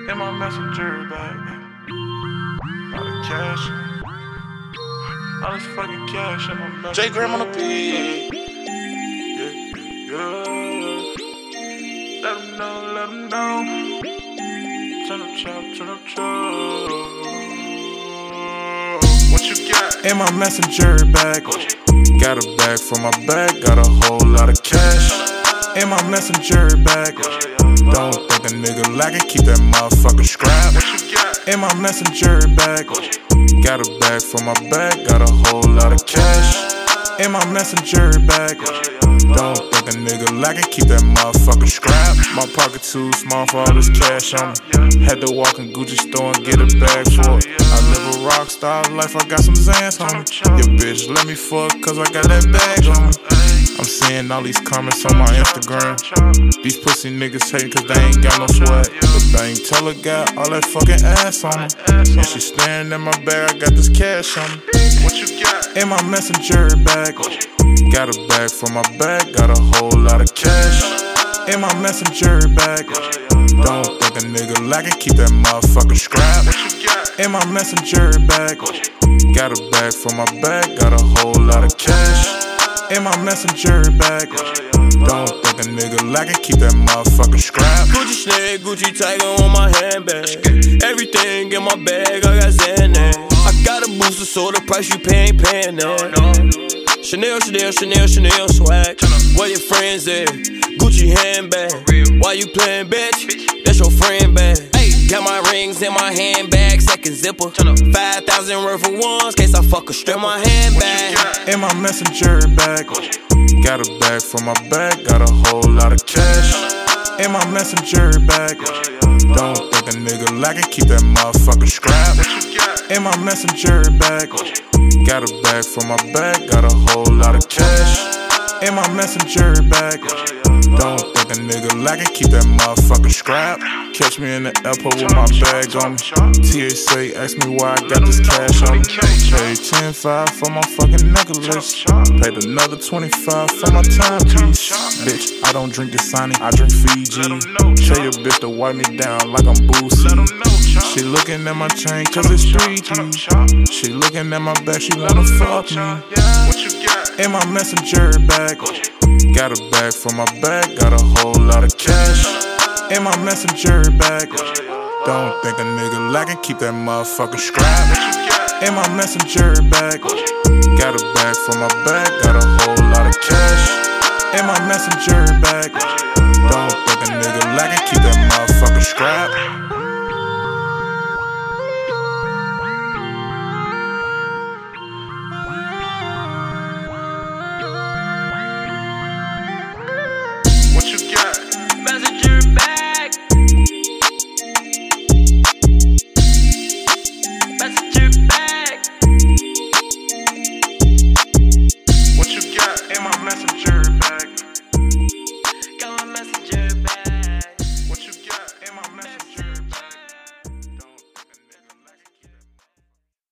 in my messenger bag. All the cash. All this fucking cash in my messenger. J Gram on the beat. Yeah. Let them know. Turn up chop. What you got? In my messenger bag. Got a bag for my bag, got a whole lot of cash. In my messenger bag. Don't think a nigga like it, keep that motherfucker scrap. In my messenger bag. Got a bag for my bag, got a whole lot of cash. In my messenger bag. Don't think a nigga like it, keep that motherfucker scrap. My pocket too small for all this cash on me. Had to walk in Gucci store and get a bag for it. I live a rock star life, I got some Zans on me. Your bitch let me fuck cause I got that bag on me. I'm seeing all these comments on my Instagram. These pussy niggas hating cause they ain't got no swag. The bank teller got all that fucking ass on me. And she staring at my bag, I got this cash on me. What you got? In my messenger bag. Got a bag for my bag, got a whole lot of cash. In my messenger bag. Don't think a nigga like it, keep that motherfucker scrap. In my messenger bag. Got a bag for my bag, got a whole lot of cash. In my messenger bag. Don't think a nigga like it, keep that motherfucker scrap. Gucci snake, Gucci tiger on my handbag. Everything in my bag, I got Xanax. I got a booster, so the price you pay ain't paying that. Chanel swag. Where your friends at? Gucci handbag. Why you playing bitch? That's your friend bag. Got my rings in my handbag, second zipper. 5,000 worth of ones, case I fuck a strip. My handbag. In my messenger bag. Got a bag for my bag, got a whole lot of cash. In my messenger bag. Don't think a nigga like it, keep that motherfucker scrap. In my messenger bag. Got a bag for my bag, got a whole lot of cash. In my messenger bag. Don't think a nigga like it, keep that motherfucker scrap. Catch me in the airport with my bag on me. TSA asked me why I got this cash on me. Paid 10.5 for my fucking necklace. Paid another 25 for my timepiece. Bitch, I don't drink Dasani, I drink Fiji. Tell your bitch to wipe me down like I'm Boosie. She looking at my chain cause it's 3G. She looking at my back, she wanna fuck me. In my messenger bag. Got a bag for my bag, got a whole lot of cash. In my messenger bag. Don't think a nigga like it, keep that motherfucker scrap. In my messenger bag. Got a bag for my bag, got a whole lot of cash. In my messenger bag. Don't think a nigga like it, keep that motherfucker scrap. Messenger bag. Messenger bag. What you got in my messenger bag?